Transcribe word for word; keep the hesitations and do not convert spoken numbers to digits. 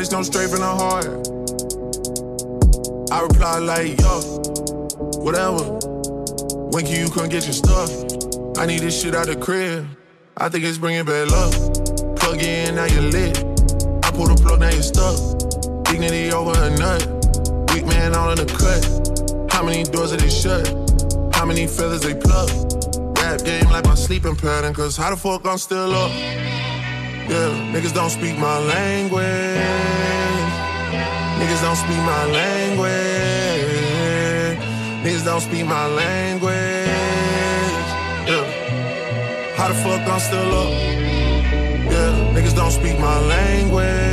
expressed, I'm straight from the heart. I reply like, yo, whatever. When can you come get your stuff? I need this shit out the crib. I think it's bringing bad luck. Plug in, now you're lit. I pull the plug, now you're stuck. Dignity over a nut. Weak man out in the cut. How many doors are they shut? How many feathers they pluck? Rap game like my sleeping pattern, cause how the fuck I'm still up? Yeah, niggas don't speak my language. Niggas don't speak my language. Niggas don't speak my language. Yeah, how the fuck I'm still up? Yeah, niggas don't speak my language.